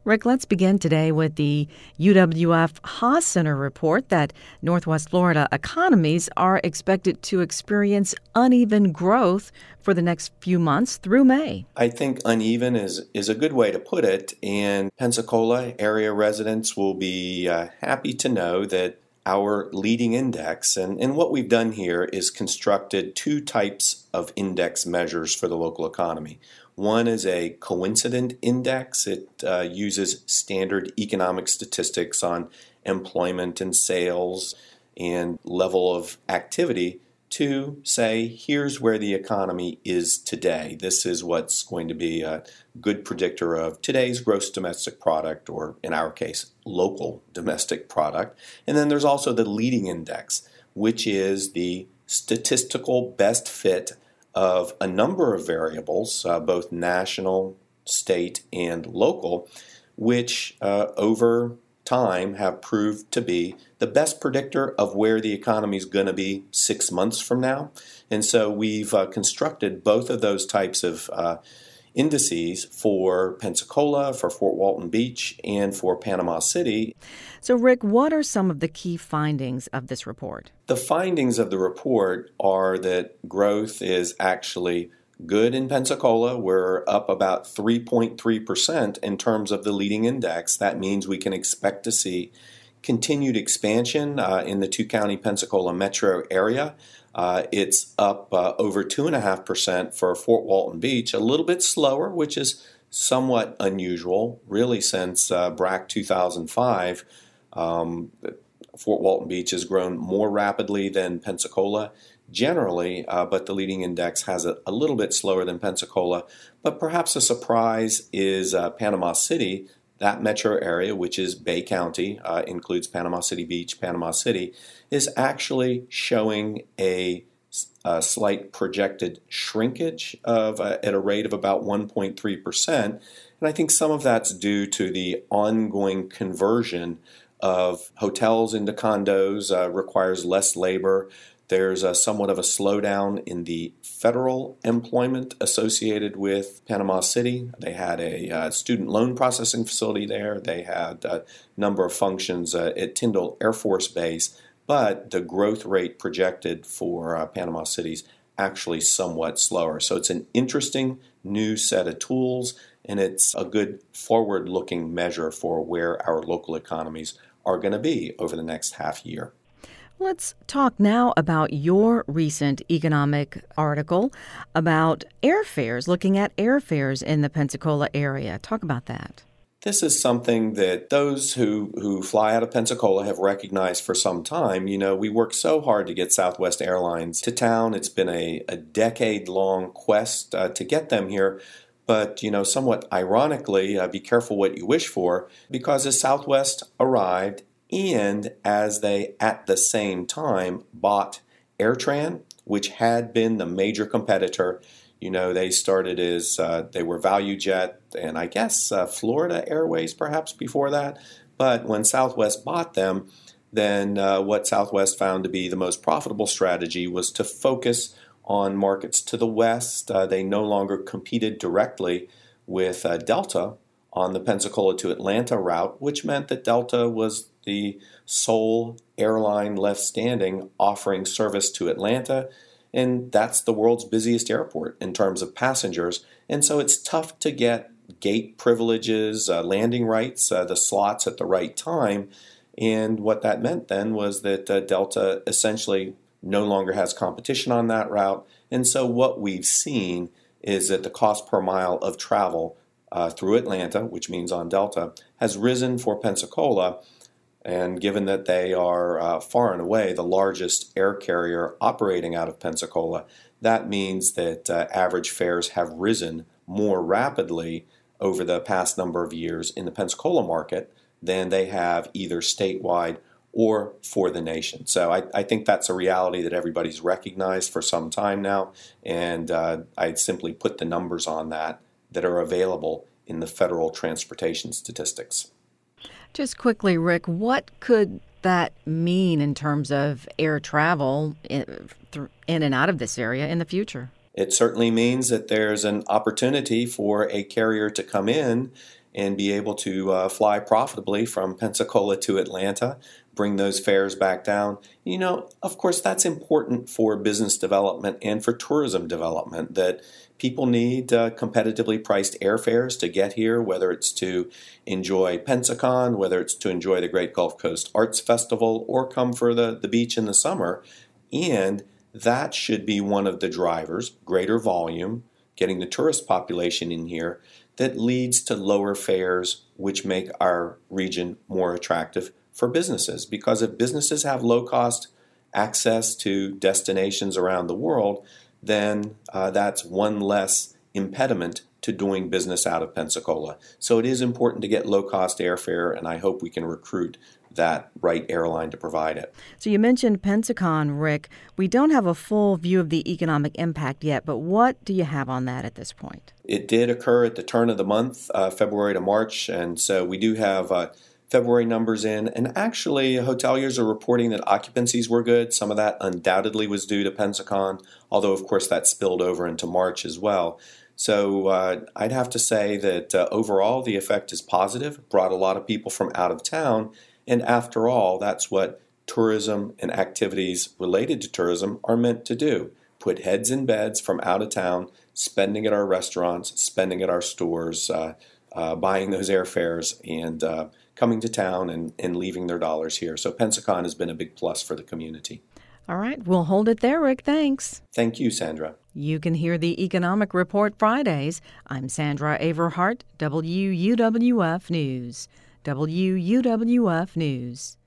Rick, let's begin today with the UWF Haas Center report that Northwest Florida economies are expected to experience uneven growth for the next few months through May. I think uneven is a good way to put it, and Pensacola area residents will be happy to know that our leading index, and what we've done here is constructed two types of index measures for the local economy. One is a coincident index. It uses standard economic statistics on employment and sales and level of activity to say, here's where the economy is today. This is what's going to be a good predictor of today's gross domestic product, or in our case, local domestic product. And then there's also the leading index, which is the statistical best fit of a number of variables, both national, state, and local, which over time have proved to be the best predictor of where the economy is going to be 6 months from now. And so we've constructed both of those types of indices for Pensacola, for Fort Walton Beach, and for Panama City. So, Rick, what are some of the key findings of this report? The findings of the report are that growth is actually good in Pensacola. We're up about 3.3% in terms of the leading index. That means we can expect to see continued expansion in the two-county Pensacola metro area. It's up over 2.5% for Fort Walton Beach, a little bit slower, which is somewhat unusual, really, since BRAC 2005. Fort Walton Beach has grown more rapidly than Pensacola generally, but the leading index has it a little bit slower than Pensacola. But perhaps a surprise is Panama City. That metro area, which is Bay County, includes Panama City Beach, Panama City, is actually showing a slight projected shrinkage at a rate of about 1.3%. And I think some of that's due to the ongoing conversion of hotels into condos, requires less labor. There's somewhat of a slowdown in the federal employment associated with Panama City. They had a student loan processing facility there. They had a number of functions at Tyndall Air Force Base, but the growth rate projected for Panama City's actually somewhat slower. So it's an interesting new set of tools, and it's a good forward-looking measure for where our local economies are going to be over the next half year. Let's talk now about your recent economic article about airfares, looking at airfares in the Pensacola area. Talk about that. This is something that those who fly out of Pensacola have recognized for some time. You know, we worked so hard to get Southwest Airlines to town. It's been a decade-long quest to get them here. But, you know, somewhat ironically, be careful what you wish for, because as Southwest arrived, and as they, at the same time, bought AirTran, which had been the major competitor. You know, they started as, they were ValueJet, and I guess Florida Airways perhaps before that. But when Southwest bought them, then what Southwest found to be the most profitable strategy was to focus on markets to the west. They no longer competed directly with Delta on the Pensacola to Atlanta route, which meant that Delta was the sole airline left standing offering service to Atlanta, and that's the world's busiest airport in terms of passengers. And so it's tough to get gate privileges, landing rights, the slots at the right time. And what that meant then was that Delta essentially no longer has competition on that route. And so what we've seen is that the cost per mile of travel through Atlanta, which means on Delta, has risen for Pensacola. And given that they are far and away the largest air carrier operating out of Pensacola, that means that average fares have risen more rapidly over the past number of years in the Pensacola market than they have either statewide or for the nation. So I think that's a reality that everybody's recognized for some time now, and I'd simply put the numbers on that are available in the federal transportation statistics. Just quickly, Rick, what could that mean in terms of air travel in and out of this area in the future? It certainly means that there's an opportunity for a carrier to come in and be able to fly profitably from Pensacola to Atlanta, bring those fares back down. Of course, that's important for business development and for tourism development, that people need competitively priced airfares to get here, whether it's to enjoy Pensacon, whether it's to enjoy the Great Gulf Coast Arts Festival, or come for the beach in the summer. And that should be one of the drivers, greater volume, getting the tourist population in here, that leads to lower fares, which make our region more attractive for businesses. Because if businesses have low-cost access to destinations around the world, then that's one less impediment to doing business out of Pensacola. So it is important to get low-cost airfare, and I hope we can recruit that right airline to provide it. So you mentioned Pensacon, Rick. We don't have a full view of the economic impact yet, but what do you have on that at this point? It did occur at the turn of the month, February to March, and so we do have February numbers in. And actually, hoteliers are reporting that occupancies were good. Some of that undoubtedly was due to Pensacon, although, of course, that spilled over into March as well. So I'd have to say that overall the effect is positive, brought a lot of people from out of town. And after all, that's what tourism and activities related to tourism are meant to do. Put heads in beds from out of town, spending at our restaurants, spending at our stores, buying those airfares, and coming to town and leaving their dollars here. So Pensacon has been a big plus for the community. All right, we'll hold it there, Rick. Thanks. Thank you, Sandra. You can hear the Economic Report Fridays. I'm Sandra Averhart, WUWF News. WUWF News.